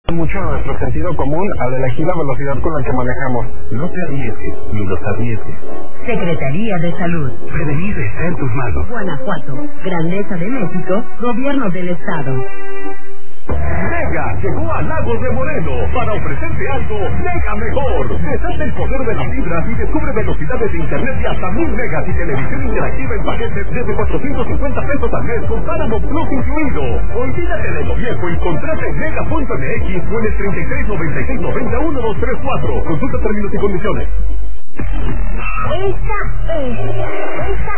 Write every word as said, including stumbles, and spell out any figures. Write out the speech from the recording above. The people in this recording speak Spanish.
mucho nuestro sentido común al elegir la velocidad con la que manejamos. No te arriesgues, ni los arriesgues. Secretaría de Salud. Prevenir está en tus manos. Guanajuato, Grandeza de México, Gobierno del Estado. Mega llegó a Lagos de Moreno para ofrecerte algo mega mejor. Deshace el poder de las fibras y descubre velocidades de internet de hasta mil megas y televisión interactiva en paquetes desde cuatrocientos cincuenta pesos al mes con Paramount Plus incluido. Olvídate de lo viejo y contrata en mega punto m x o en el treinta y tres noventa y seis noventa uno dos tres cuatro. Consulta términos y condiciones. Esta es, esta